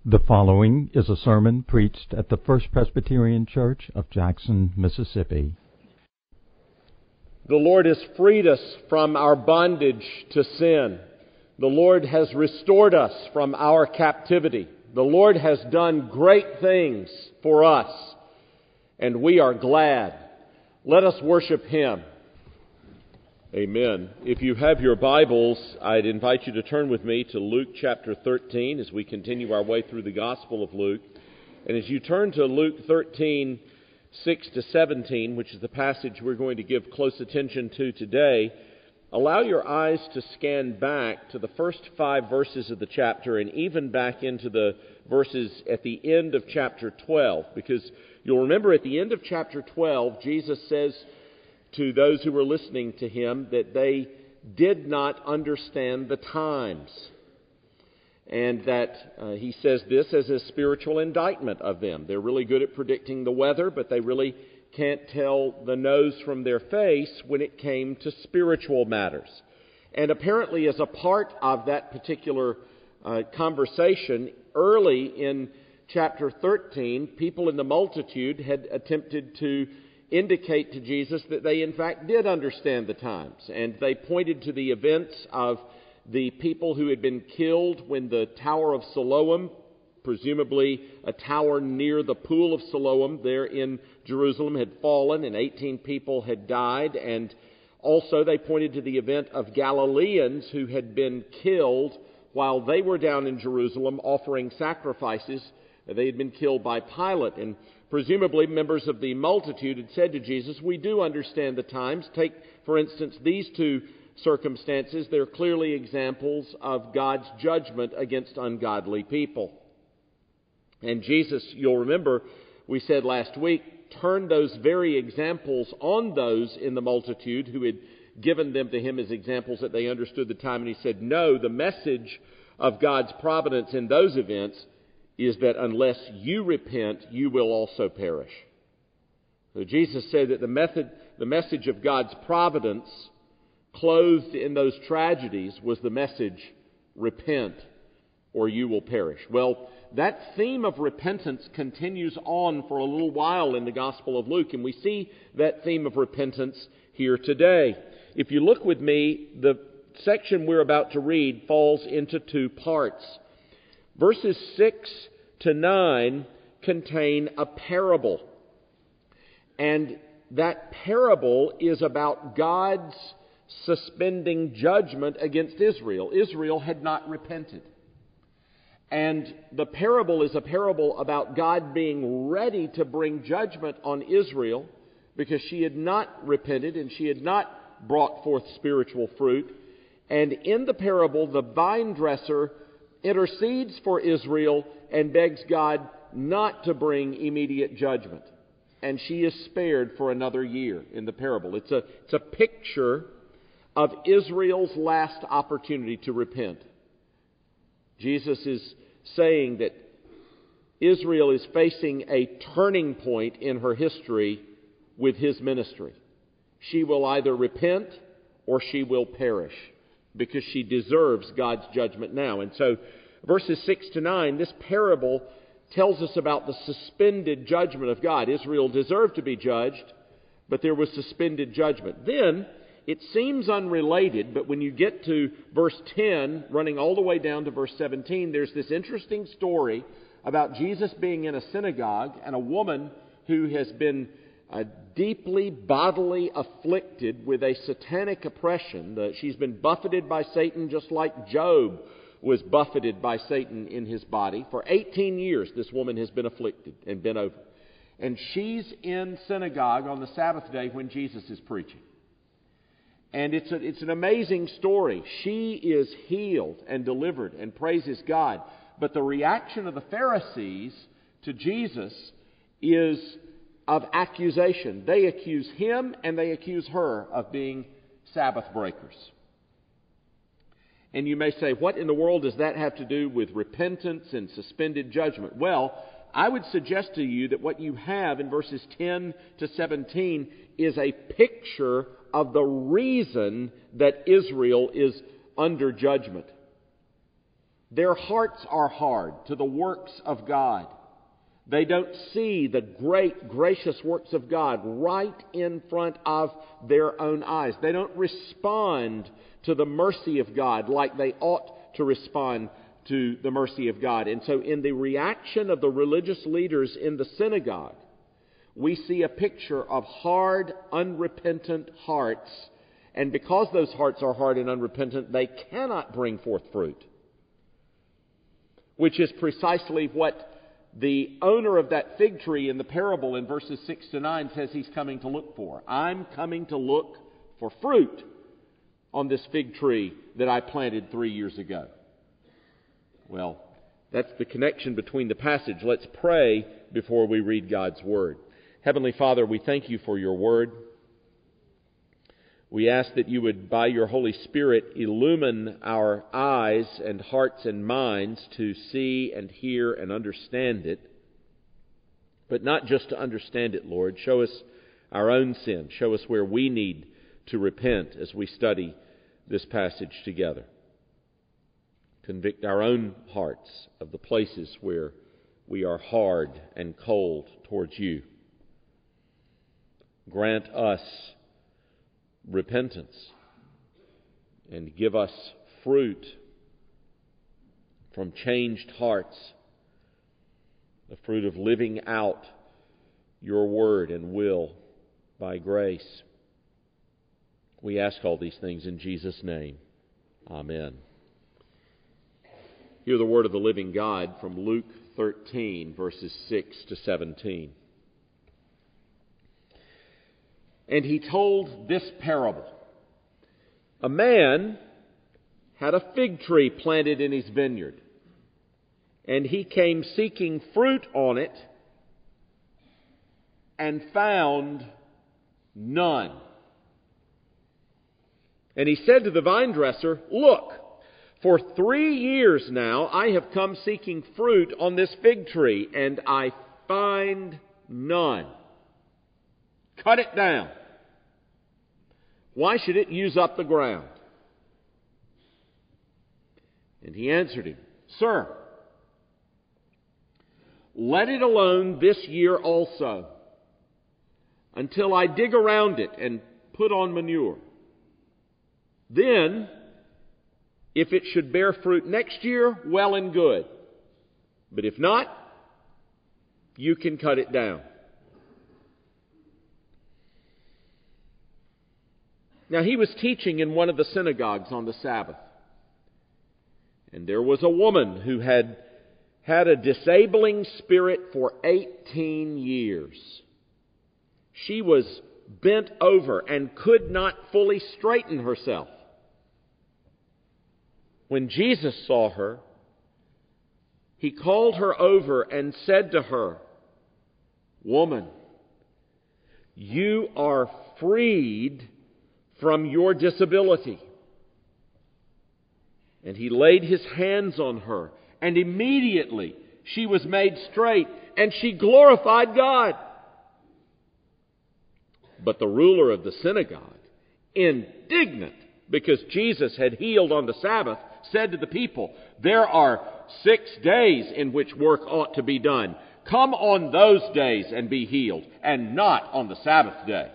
The following is a sermon preached at the First Presbyterian Church of Jackson, Mississippi. The Lord has freed us from our bondage to sin. The Lord has restored us from our captivity. The Lord has done great things for us, and we are glad. Let us worship Him. Amen. If you have your Bibles, I'd invite you to turn with me to Luke chapter 13 as we continue our way through the Gospel of Luke. And as you turn to Luke 13, 6 to 17, which is the passage we're going to give close attention to today, allow your eyes to scan back to the first 5 verses of the chapter and even back into the verses at the end of chapter 12. Because you'll remember at the end of chapter 12, Jesus says to those who were listening to Him that they did not understand the times. And that He says this as a spiritual indictment of them. They're really good at predicting the weather, but they really can't tell the nose from their face when it came to spiritual matters. And apparently as a part of that particular conversation, early in chapter 13, people in the multitude had attempted to indicate to Jesus that they in fact did understand the times. And they pointed to the events of the people who had been killed when the Tower of Siloam, presumably a tower near the Pool of Siloam there in Jerusalem, had fallen and 18 people had died. And also they pointed to the event of Galileans who had been killed while they were down in Jerusalem offering sacrifices. They had been killed by Pilate. And presumably members of the multitude had said to Jesus, "We do understand the times. Take, for instance, these 2 circumstances. They're clearly examples of God's judgment against ungodly people." And Jesus, you'll remember, we said last week, turned those very examples on those in the multitude who had given them to Him as examples that they understood the time. And He said, no, the message of God's providence in those events is that unless you repent, you will also perish. So Jesus said that the message of God's providence clothed in those tragedies was the message, repent or you will perish. Well, that theme of repentance continues on for a little while in the Gospel of Luke, and we see that theme of repentance here today. If you look with me, the section we're about to read falls into 2 parts. Verses 6 to 9 contain a parable. And that parable is about God's suspending judgment against Israel. Israel had not repented. And the parable is a parable about God being ready to bring judgment on Israel because she had not repented and she had not brought forth spiritual fruit. And in the parable, the vine dresser intercedes for Israel and begs God not to bring immediate judgment. And she is spared for another year in the parable. It's a picture of Israel's last opportunity to repent. Jesus is saying that Israel is facing a turning point in her history with His ministry. She will either repent or she will perish, because she deserves God's judgment now. And so verses 6 to 9, this parable tells us about the suspended judgment of God. Israel deserved to be judged, but there was suspended judgment. Then, it seems unrelated, but when you get to verse 10, running all the way down to verse 17, there's this interesting story about Jesus being in a synagogue and a woman who has been deeply bodily afflicted with a satanic oppression. She's been buffeted by Satan just like Job was buffeted by Satan in his body. For 18 years, this woman has been afflicted and bent over. And she's in synagogue on the Sabbath day when Jesus is preaching. And it's an amazing story. She is healed and delivered and praises God. But the reaction of the Pharisees to Jesus is of accusation. They accuse Him and they accuse her of being Sabbath breakers. And you may say, what in the world does that have to do with repentance and suspended judgment? Well, I would suggest to you that what you have in verses 10 to 17 is a picture of the reason that Israel is under judgment. Their hearts are hard to the works of God. They don't see the great, gracious works of God right in front of their own eyes. They don't respond to the mercy of God like they ought to respond to the mercy of God. And so in the reaction of the religious leaders in the synagogue, we see a picture of hard, unrepentant hearts. And because those hearts are hard and unrepentant, they cannot bring forth fruit, which is precisely what the owner of that fig tree in the parable in verses 6 to 9 says he's coming to look for. I'm coming to look for fruit on this fig tree that I planted 3 years ago. Well, that's the connection between the passage. Let's pray before we read God's Word. Heavenly Father, we thank you for your Word. We ask that you would, by your Holy Spirit, illumine our eyes and hearts and minds to see and hear and understand it. But not just to understand it, Lord. Show us our own sin. Show us where we need to repent as we study this passage together. Convict our own hearts of the places where we are hard and cold towards you. Grant us repentance and give us fruit from changed hearts, the fruit of living out your word and will by grace. We ask all these things in Jesus' name. Amen. Hear the word of the living God from Luke 13, verses 6 to 17. And he told this parable. A man had a fig tree planted in his vineyard, and he came seeking fruit on it and found none. And he said to the vine dresser, "Look, for 3 years now I have come seeking fruit on this fig tree, and I find none. Cut it down. Why should it use up the ground?" And he answered him, "Sir, let it alone this year also, until I dig around it and put on manure. Then, if it should bear fruit next year, well and good. But if not, you can cut it down." Now he was teaching in one of the synagogues on the Sabbath. And there was a woman who had had a disabling spirit for 18 years. She was bent over and could not fully straighten herself. When Jesus saw her, he called her over and said to her, "Woman, you are freed from your disability." And he laid his hands on her, and immediately she was made straight, and she glorified God. But the ruler of the synagogue, indignant because Jesus had healed on the Sabbath, said to the people, "There are 6 days in which work ought to be done. Come on those days and be healed, and not on the Sabbath day."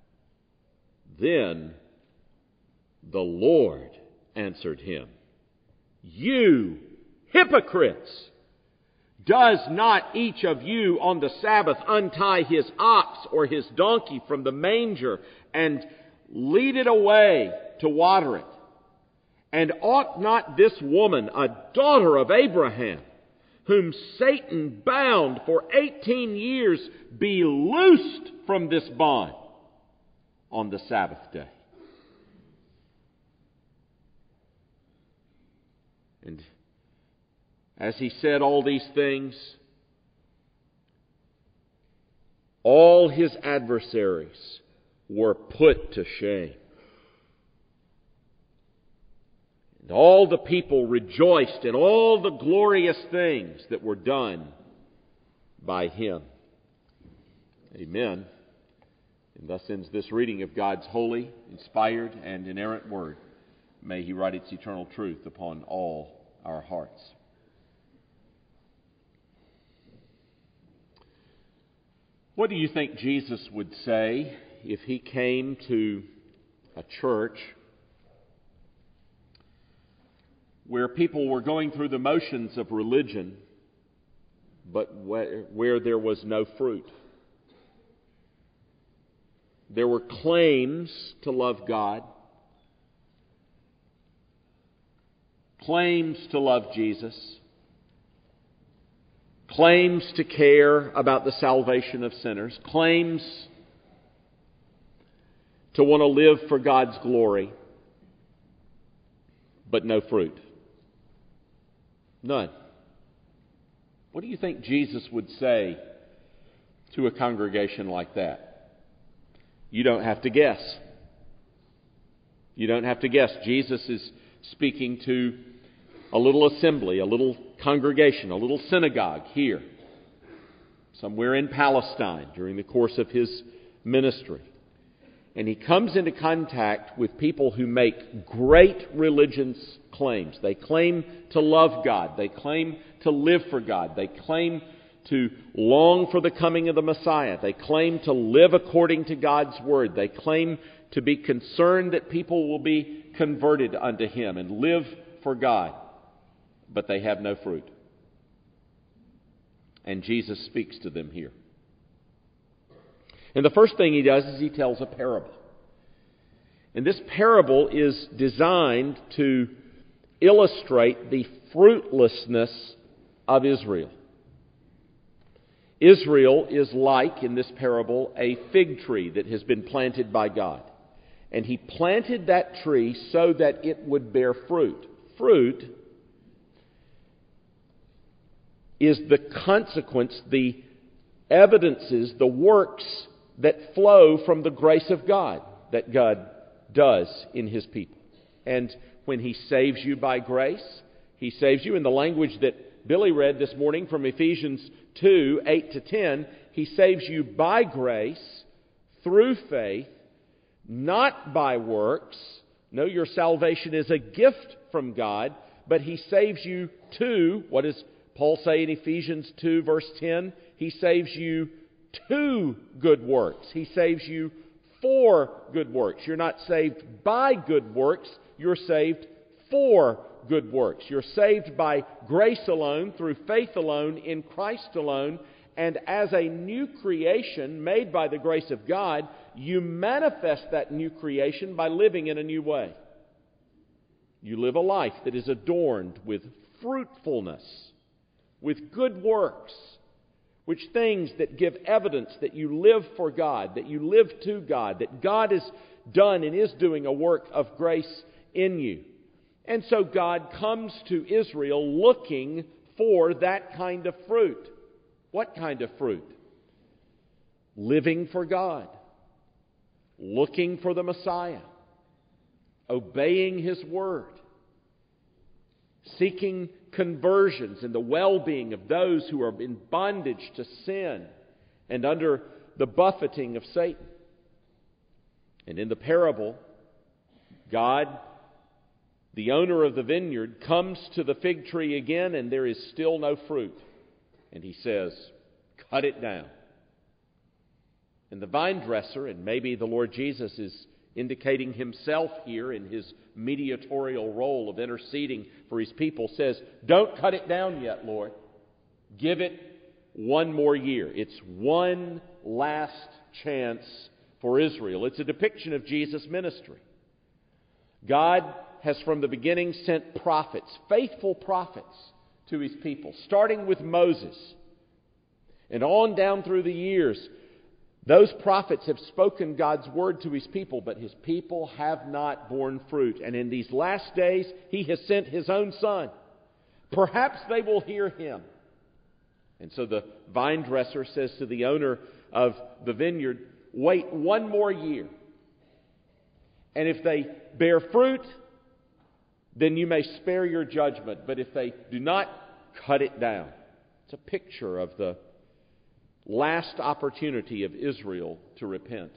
Then the Lord answered him, "You hypocrites! Does not each of you on the Sabbath untie his ox or his donkey from the manger and lead it away to water it? And ought not this woman, a daughter of Abraham, whom Satan bound for 18 years, be loosed from this bond on the Sabbath day?" And as he said all these things, all his adversaries were put to shame. And all the people rejoiced in all the glorious things that were done by him. Amen. And thus ends this reading of God's holy, inspired, and inerrant Word. May He write its eternal truth upon all our hearts. What do you think Jesus would say if he came to a church where people were going through the motions of religion, but where there was no fruit? There were claims to love God, claims to love Jesus, claims to care about the salvation of sinners, claims to want to live for God's glory, but no fruit. None. What do you think Jesus would say to a congregation like that? You don't have to guess. You don't have to guess. Jesus is speaking to a little assembly, a little congregation, a little synagogue here, somewhere in Palestine during the course of his ministry. And he comes into contact with people who make great religious claims. They claim to love God. They claim to live for God. They claim to long for the coming of the Messiah. They claim to live according to God's Word. They claim to be concerned that people will be converted unto Him and live for God. But they have no fruit. And Jesus speaks to them here. And the first thing he does is he tells a parable. And this parable is designed to illustrate the fruitlessness of Israel. Israel is like, in this parable, a fig tree that has been planted by God. And He planted that tree so that it would bear fruit. Fruit is the consequence, the evidences, the works that flow from the grace of God that God does in His people. And when He saves you by grace, He saves you in the language that Billy read this morning from Ephesians 2, 8 to 10. He saves you by grace, through faith, not by works. No, your salvation is a gift from God, but He saves you to, what does Paul say in Ephesians 2, verse 10? He saves you to good works. He saves you for good works. You're not saved by good works. You're saved for good works. You're saved by grace alone, through faith alone, in Christ alone. And as a new creation made by the grace of God, you manifest that new creation by living in a new way. You live a life that is adorned with fruitfulness, with good works, which things that give evidence that you live for God, that you live to God, that God has done and is doing a work of grace in you. And so God comes to Israel looking for that kind of fruit. What kind of fruit? Living for God, looking for the Messiah, obeying His Word, seeking conversions and the well-being of those who are in bondage to sin and under the buffeting of Satan. And in the parable, God, the owner of the vineyard, comes to the fig tree again, and there is still no fruit. And He says, cut it down. And the vine dresser, and maybe the Lord Jesus is indicating Himself here in His mediatorial role of interceding for His people, says, don't cut it down yet, Lord. Give it one more year. It's one last chance for Israel. It's a depiction of Jesus' ministry. God has from the beginning sent prophets, faithful prophets, to His people, starting with Moses. And on down through the years, those prophets have spoken God's word to His people, but His people have not borne fruit. And in these last days, He has sent His own Son. Perhaps they will hear Him. And so the vine dresser says to the owner of the vineyard, wait one more year. And if they bear fruit, then you may spare your judgment. But if they do not, cut it down. It's a picture of the last opportunity of Israel to repent.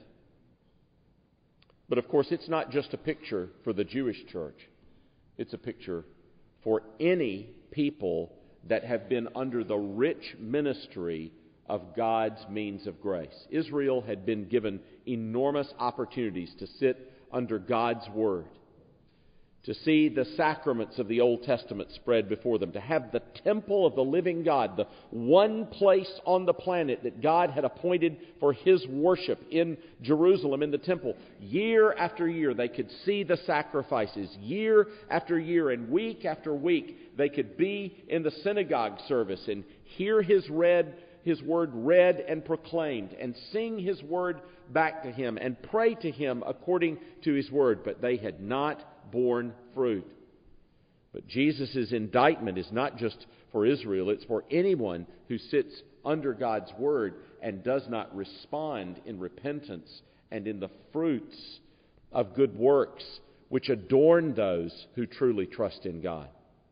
But of course, it's not just a picture for the Jewish church. It's a picture for any people that have been under the rich ministry of God's means of grace. Israel had been given enormous opportunities to sit under God's Word, to see the sacraments of the Old Testament spread before them, to have the temple of the living God, the one place on the planet that God had appointed for His worship in Jerusalem, in the temple. Year after year, they could see the sacrifices. Year after year and week after week, they could be in the synagogue service and hear His Word read and proclaimed, and sing His Word back to Him, and pray to Him according to His Word. But they had not borne fruit. But Jesus' indictment is not just for Israel, it's for anyone who sits under God's Word and does not respond in repentance and in the fruits of good works which adorn those who truly trust in God.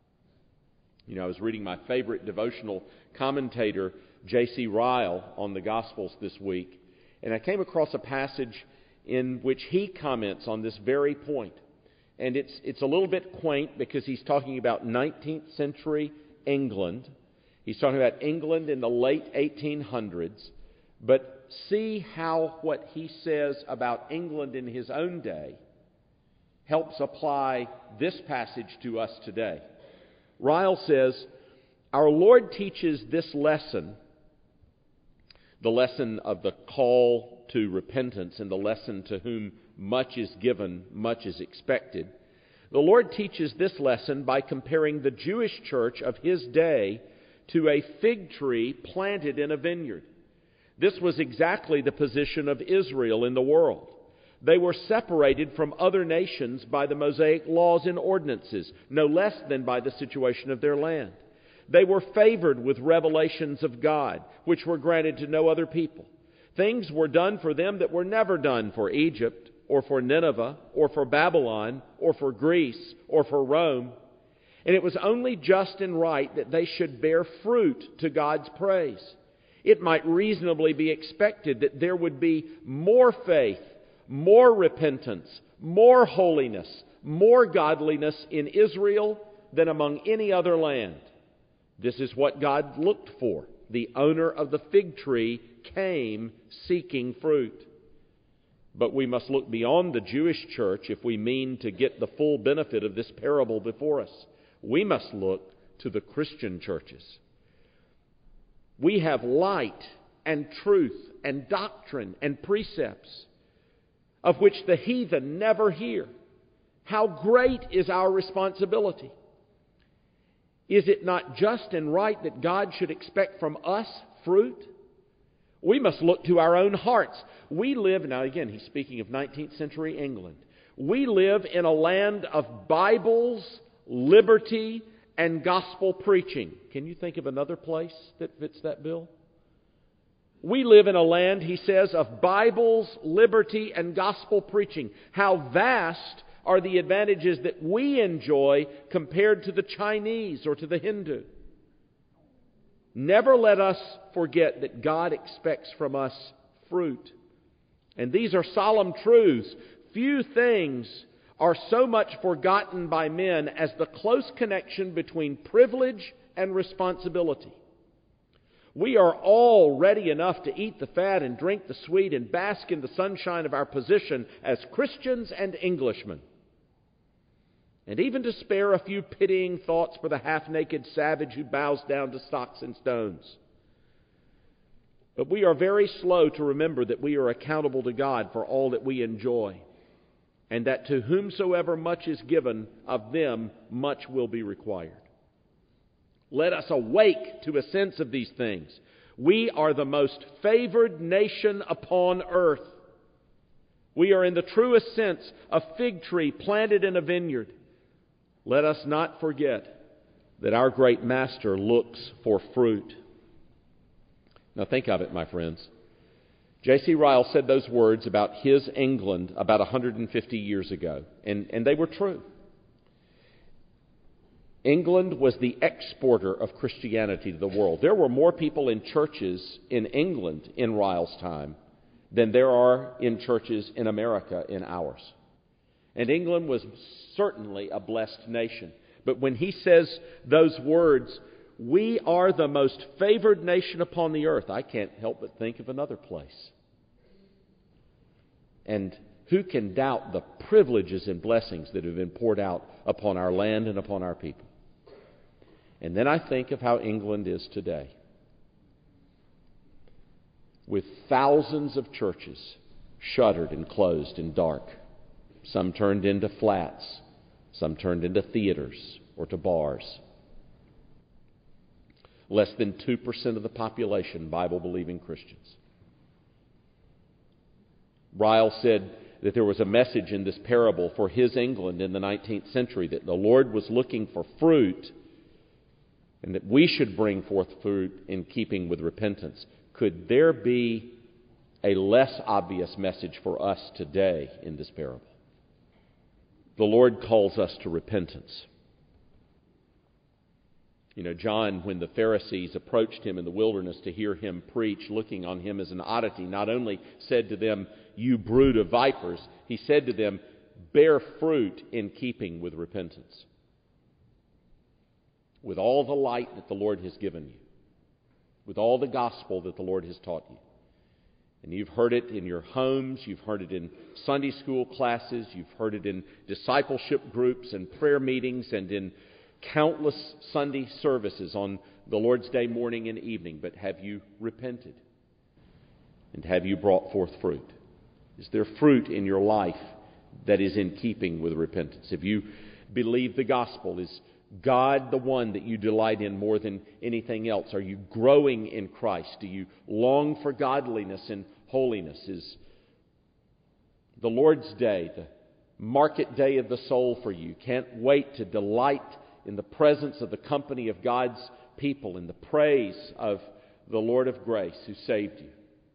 You know, I was reading my favorite devotional commentator, J.C. Ryle, on the Gospels this week, and I came across a passage in which he comments on this very point. And it's a little bit quaint because he's talking about 19th century England. He's talking about England in the late 1800s. But see how what he says about England in his own day helps apply this passage to us today. Ryle says, "Our Lord teaches this lesson, the lesson of the call to repentance and the lesson to whom much is given, much is expected. The Lord teaches this lesson by comparing the Jewish church of His day to a fig tree planted in a vineyard. This was exactly the position of Israel in the world. They were separated from other nations by the Mosaic laws and ordinances, no less than by the situation of their land. They were favored with revelations of God, which were granted to no other people. Things were done for them that were never done for Egypt, or for Nineveh, or for Babylon, or for Greece, or for Rome. And it was only just and right that they should bear fruit to God's praise. It might reasonably be expected that there would be more faith, more repentance, more holiness, more godliness in Israel than among any other land. This is what God looked for. The owner of the fig tree came seeking fruit. But we must look beyond the Jewish church if we mean to get the full benefit of this parable before us. We must look to the Christian churches. We have light and truth and doctrine and precepts of which the heathen never hear. How great is our responsibility! Is it not just and right that God should expect from us fruit? We must look to our own hearts. We live, now again, he's speaking of 19th century England. We live in a land of Bibles, liberty, and gospel preaching. Can you think of another place that fits that bill? We live in a land, he says, of Bibles, liberty, and gospel preaching. How vast are the advantages that we enjoy compared to the Chinese or to the Hindu. Never let us forget that God expects from us fruit. And these are solemn truths. Few things are so much forgotten by men as the close connection between privilege and responsibility. We are all ready enough to eat the fat and drink the sweet and bask in the sunshine of our position as Christians and Englishmen. And even to spare a few pitying thoughts for the half-naked savage who bows down to stocks and stones. But we are very slow to remember that we are accountable to God for all that we enjoy, and that to whomsoever much is given, of them much will be required. Let us awake to a sense of these things. We are the most favored nation upon earth. We are in the truest sense a fig tree planted in a vineyard. Let us not forget that our great Master looks for fruit. Now think of it, my friends. J.C. Ryle said those words about his England about 150 years ago, and they were true. England was the exporter of Christianity to the world. There were more people in churches in England in Ryle's time than there are in churches in America in ours. And England was certainly a blessed nation. But when he says those words, we are the most favored nation upon the earth, I can't help but think of another place. And who can doubt the privileges and blessings that have been poured out upon our land and upon our people? And then I think of how England is today, with thousands of churches shuttered and closed and dark, some turned into flats, some turned into theaters or to bars. Less than 2% of the population Bible-believing Christians. Ryle said that there was a message in this parable for his England in the 19th century, that the Lord was looking for fruit and that we should bring forth fruit in keeping with repentance. Could there be a less obvious message for us today in this parable? The Lord calls us to repentance. You know, John, when the Pharisees approached him in the wilderness to hear him preach, looking on him as an oddity, not only said to them, "You brood of vipers," he said to them, "Bear fruit in keeping with repentance." With all the light that the Lord has given you, with all the gospel that the Lord has taught you. And you've heard it in your homes, you've heard it in Sunday school classes, you've heard it in discipleship groups and prayer meetings and in countless Sunday services on the Lord's Day morning and evening. But have you repented? And have you brought forth fruit? Is there fruit in your life that is in keeping with repentance? Have you believed the gospel? Is God the one that you delight in more than anything else? Are you growing in Christ? Do you long for godliness and holiness? Is the Lord's Day the market day of the soul for you? Can't wait to delight in the presence of the company of God's people, in the praise of the Lord of grace who saved you.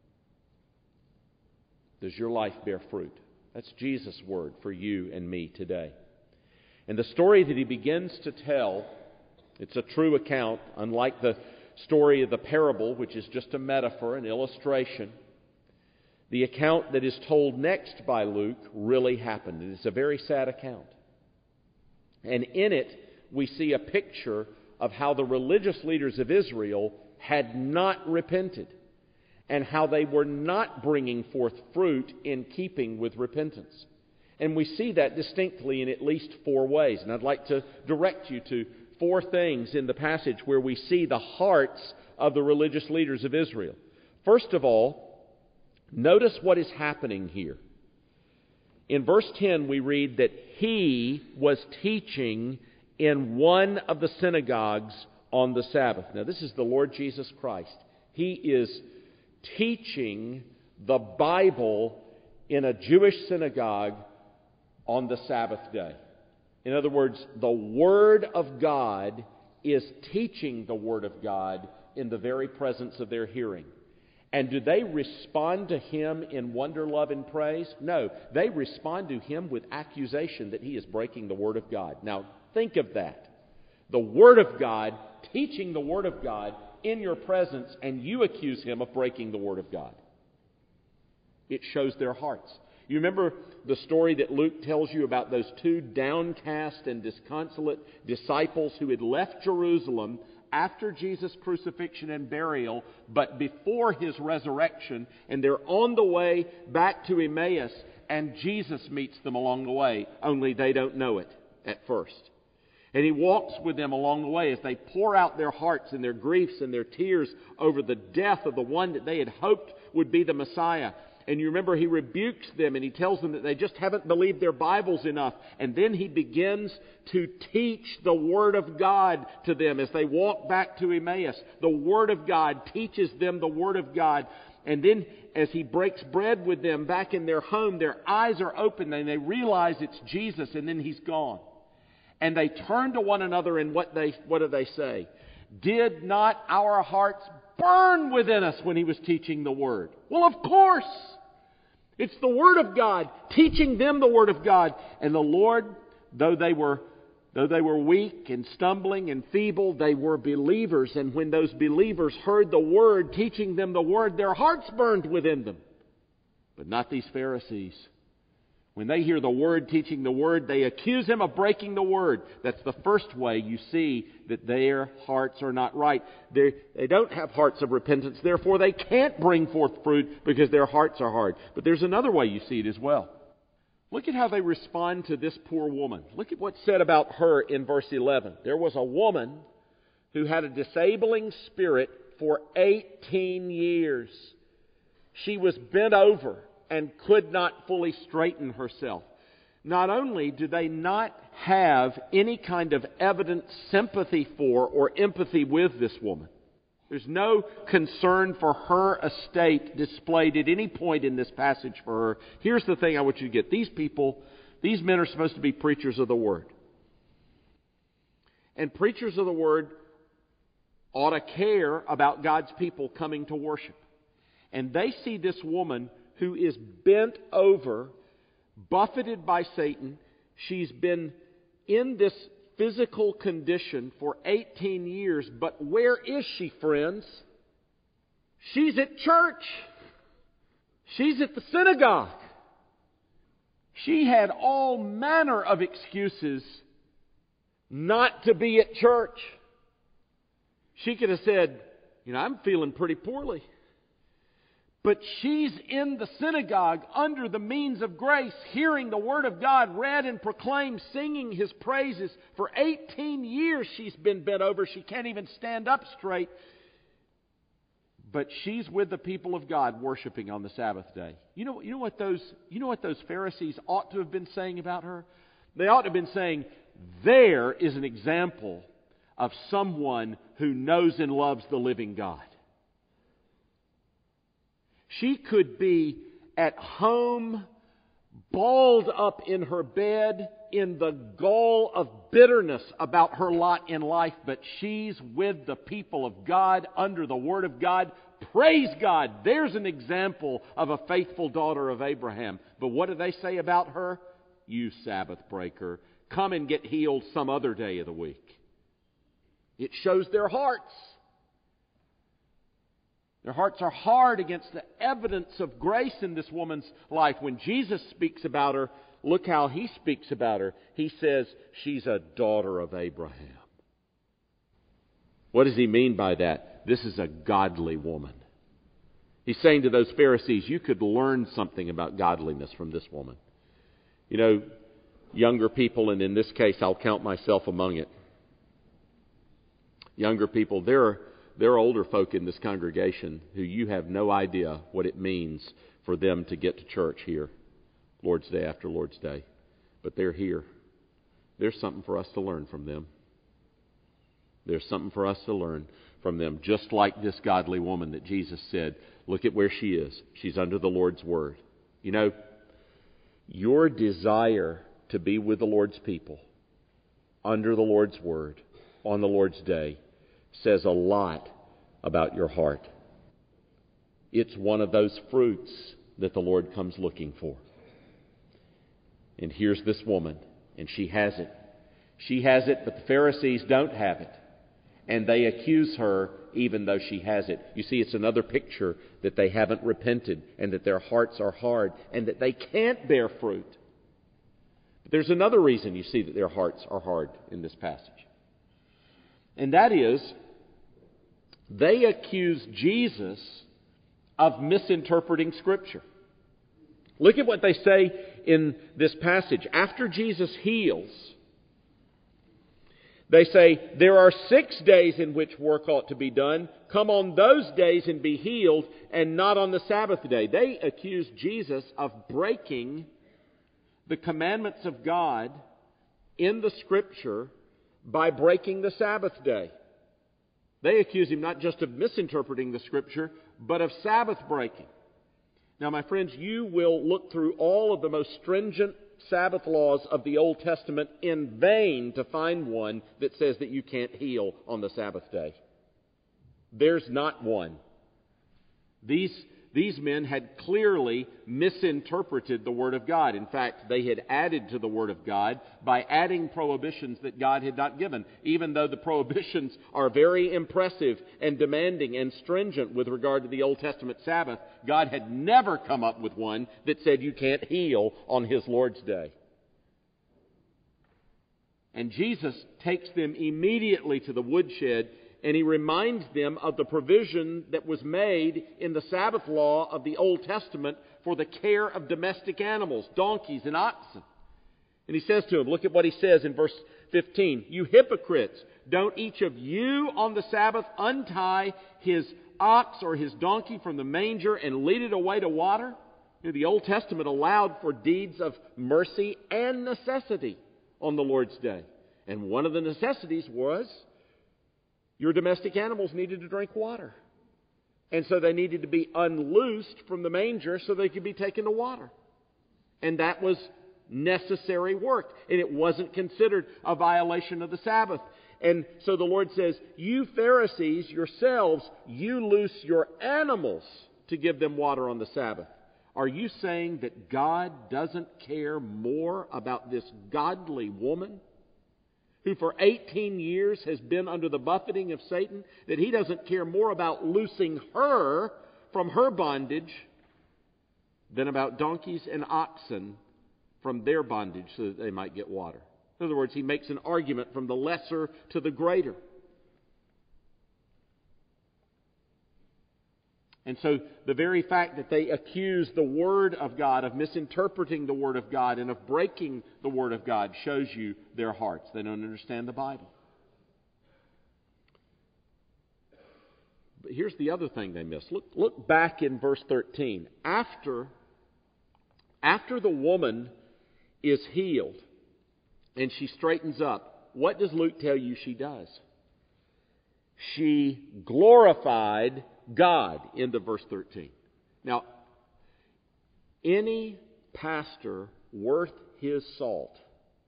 Does your life bear fruit? That's Jesus' word for you and me today. And the story that he begins to tell, it's a true account, unlike the story of the parable, which is just a metaphor, an illustration. The account that is told next by Luke really happened. It is a very sad account. And in it, we see a picture of how the religious leaders of Israel had not repented and how they were not bringing forth fruit in keeping with repentance. And we see that distinctly in at least 4 ways. And I'd like to direct you to 4 things in the passage where we see the hearts of the religious leaders of Israel. First of all, notice what is happening here. In verse 10 we read that he was teaching in one of the synagogues on the Sabbath. Now this is the Lord Jesus Christ. He is teaching the Bible in a Jewish synagogue on the Sabbath day. In other words, the Word of God is teaching the Word of God in the very presence of their hearing. And do they respond to him in wonder, love, and praise? No, they respond to him with accusation that he is breaking the Word of God. Now, think of that. The Word of God, teaching the Word of God in your presence, and you accuse him of breaking the Word of God. It shows their hearts. You remember the story that Luke tells you about those 2 downcast and disconsolate disciples who had left Jerusalem after Jesus' crucifixion and burial, but before his resurrection, and they're on the way back to Emmaus, and Jesus meets them along the way, only they don't know it at first. And he walks with them along the way as they pour out their hearts and their griefs and their tears over the death of the one that they had hoped would be the Messiah. And you remember he rebukes them and he tells them that they just haven't believed their Bibles enough. And then he begins to teach the Word of God to them as they walk back to Emmaus. The Word of God teaches them the Word of God. And then as he breaks bread with them back in their home, their eyes are open and they realize it's Jesus, and then he's gone. And they turn to one another, and what do they say? Did not our hearts burn within us when he was teaching the Word? Well, of course! It's the Word of God, teaching them the Word of God. And the Lord, though they were weak and stumbling and feeble, they were believers. And when those believers heard the Word, teaching them the Word, their hearts burned within them. But not these Pharisees. When they hear the Word teaching the Word, they accuse him of breaking the Word. That's the first way you see that their hearts are not right. They don't have hearts of repentance, therefore they can't bring forth fruit because their hearts are hard. But there's another way you see it as well. Look at how they respond to this poor woman. Look at what's said about her in verse 11. There was a woman who had a disabling spirit for 18 years. She was bent over and could not fully straighten herself. Not only do they not have any kind of evident sympathy for or empathy with this woman, there's no concern for her estate displayed at any point in this passage for her. Here's the thing I want you to get. These men are supposed to be preachers of the Word. And preachers of the Word ought to care about God's people coming to worship. And they see this woman who is bent over, buffeted by Satan. She's been in this physical condition for 18 years. But where is she, friends? She's at church. She's at the synagogue. She had all manner of excuses not to be at church. She could have said, I'm feeling pretty poorly. But she's in the synagogue under the means of grace, hearing the Word of God read and proclaimed, singing His praises. For 18 years she's been bent over. She can't even stand up straight. But she's with the people of God worshiping on the Sabbath day. You know what those Pharisees ought to have been saying about her? They ought to have been saying, there is an example of someone who knows and loves the living God. She could be at home, balled up in her bed, in the gall of bitterness about her lot in life, but she's with the people of God, under the Word of God. Praise God! There's an example of a faithful daughter of Abraham. But what do they say about her? You Sabbath breaker, come and get healed some other day of the week. It shows their hearts. Their hearts are hard against the evidence of grace in this woman's life. When Jesus speaks about her, look how He speaks about her. He says, she's a daughter of Abraham. What does He mean by that? This is a godly woman. He's saying to those Pharisees, you could learn something about godliness from this woman. Younger people, and in this case I'll count myself among it. Younger people, there are older folk in this congregation who you have no idea what it means for them to get to church here, Lord's Day after Lord's Day. But they're here. There's something for us to learn from them. There's something for us to learn from them. Just like this godly woman that Jesus said, look at where she is. She's under the Lord's Word. Your desire to be with the Lord's people, under the Lord's Word, on the Lord's Day, says a lot about your heart. It's one of those fruits that the Lord comes looking for. And here's this woman, and she has it. She has it, but the Pharisees don't have it. And they accuse her even though she has it. You see, it's another picture that they haven't repented and that their hearts are hard and that they can't bear fruit. But there's another reason you see that their hearts are hard in this passage. And that is, they accuse Jesus of misinterpreting Scripture. Look at what they say in this passage. After Jesus heals, they say, there are 6 days in which work ought to be done. Come on those days and be healed, and not on the Sabbath day. They accuse Jesus of breaking the commandments of God in the Scripture by breaking the Sabbath day. They accuse Him not just of misinterpreting the Scripture, but of Sabbath breaking. Now, my friends, you will look through all of the most stringent Sabbath laws of the Old Testament in vain to find one that says that you can't heal on the Sabbath day. There's not one. These These men had clearly misinterpreted the Word of God. In fact, they had added to the Word of God by adding prohibitions that God had not given. Even though the prohibitions are very impressive and demanding and stringent with regard to the Old Testament Sabbath, God had never come up with one that said you can't heal on His Lord's Day. And Jesus takes them immediately to the woodshed, and He reminds them of the provision that was made in the Sabbath law of the Old Testament for the care of domestic animals, donkeys and oxen. And He says to them, look at what He says in verse 15. You hypocrites, don't each of you on the Sabbath untie his ox or his donkey from the manger and lead it away to water? You know, the Old Testament allowed for deeds of mercy and necessity on the Lord's Day. And one of the necessities was your domestic animals needed to drink water. And so they needed to be unloosed from the manger so they could be taken to water. And that was necessary work. And it wasn't considered a violation of the Sabbath. And so the Lord says, you Pharisees yourselves, you loose your animals to give them water on the Sabbath. Are you saying that God doesn't care more about this godly woman who for 18 years has been under the buffeting of Satan, that He doesn't care more about loosing her from her bondage than about donkeys and oxen from their bondage so that they might get water? In other words, He makes an argument from the lesser to the greater. And so the very fact that they accuse the Word of God of misinterpreting the Word of God and of breaking the Word of God shows you their hearts. They don't understand the Bible. But here's the other thing they miss. Look back in verse 13. After the woman is healed and she straightens up, what does Luke tell you she does? She glorified God, into verse 13. Now, any pastor worth his salt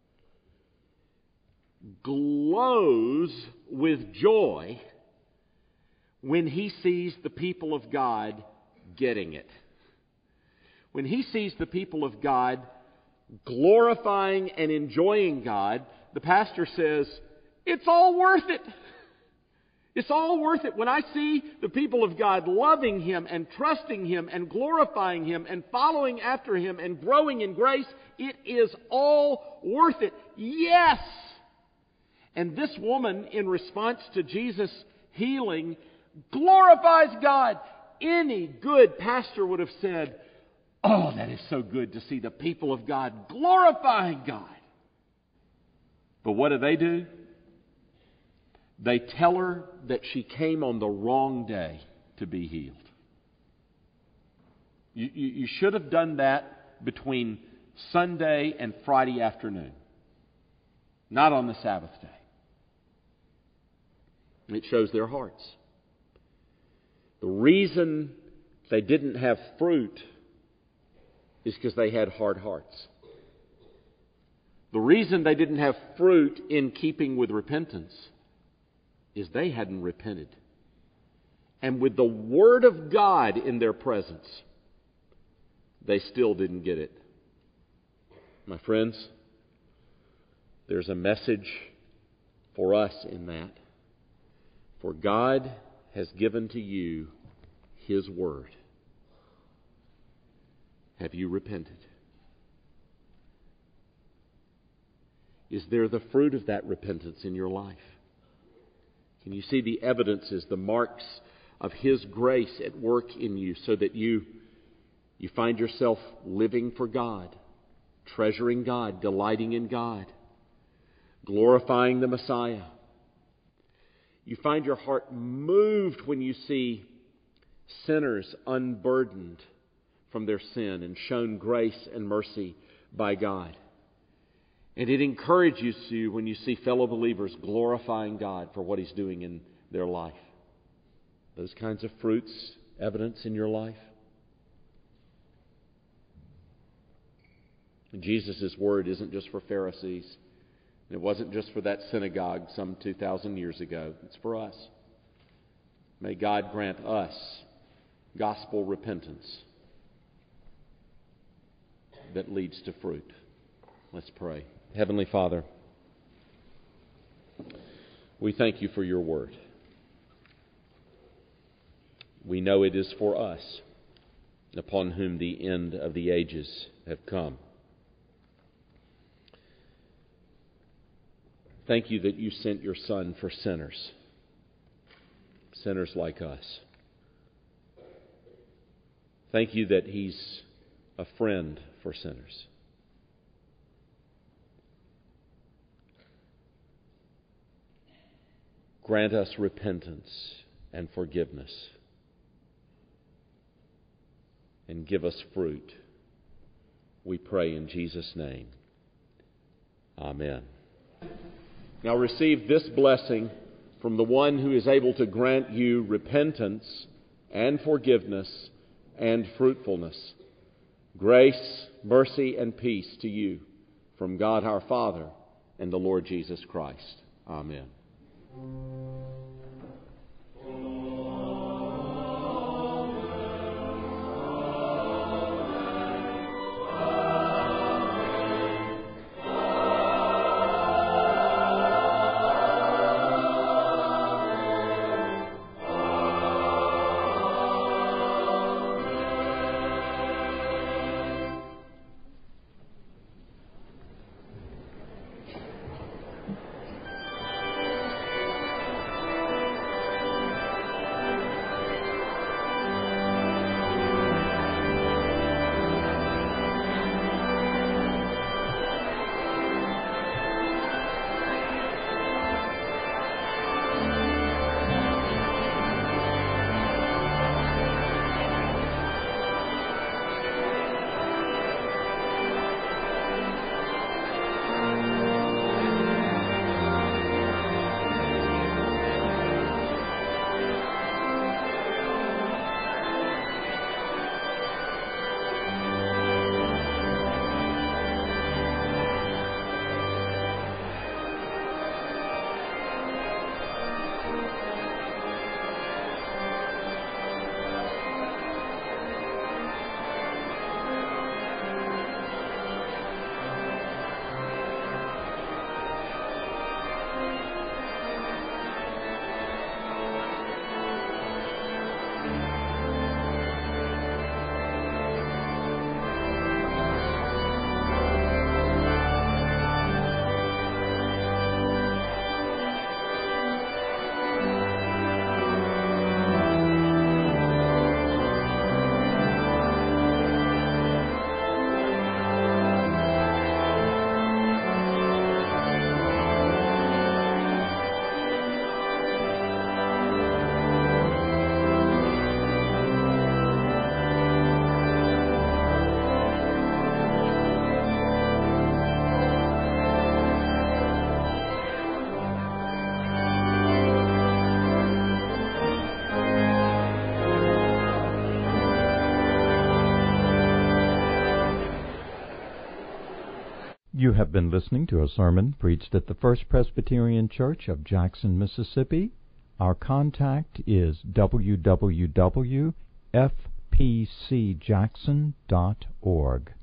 glows with joy when he sees the people of God getting it. When he sees the people of God glorifying and enjoying God, the pastor says, it's all worth it. It's all worth it. When I see the people of God loving Him and trusting Him and glorifying Him and following after Him and growing in grace, it is all worth it. Yes! And this woman, in response to Jesus' healing, glorifies God. Any good pastor would have said, oh, that is so good to see the people of God glorifying God. But what do? They tell her that she came on the wrong day to be healed. You should have done that between Sunday and Friday afternoon, not on the Sabbath day. It shows their hearts. The reason they didn't have fruit is because they had hard hearts. The reason they didn't have fruit in keeping with repentance is they hadn't repented. And with the Word of God in their presence, they still didn't get it. My friends, there's a message for us in that. For God has given to you His Word. Have you repented? Is there the fruit of that repentance in your life? Can you see the evidences, the marks of His grace at work in you so that you find yourself living for God, treasuring God, delighting in God, glorifying the Messiah? You find your heart moved when you see sinners unburdened from their sin and shown grace and mercy by God. And it encourages you when you see fellow believers glorifying God for what He's doing in their life. Those kinds of fruits, evidence in your life. And Jesus' word isn't just for Pharisees. It wasn't just for that synagogue some 2,000 years ago. It's for us. May God grant us gospel repentance that leads to fruit. Let's pray. Heavenly Father, we thank you for your word. We know it is for us, upon whom the end of the ages have come. Thank you that you sent your Son for sinners like us. Thank you that He's a friend for sinners. Grant us repentance and forgiveness, and give us fruit. We pray in Jesus' name. Amen. Now receive this blessing from the one who is able to grant you repentance and forgiveness and fruitfulness. Grace, mercy, and peace to you from God our Father and the Lord Jesus Christ. Amen. You have been listening to a sermon preached at the First Presbyterian Church of Jackson, Mississippi. Our contact is www.fpcjackson.org.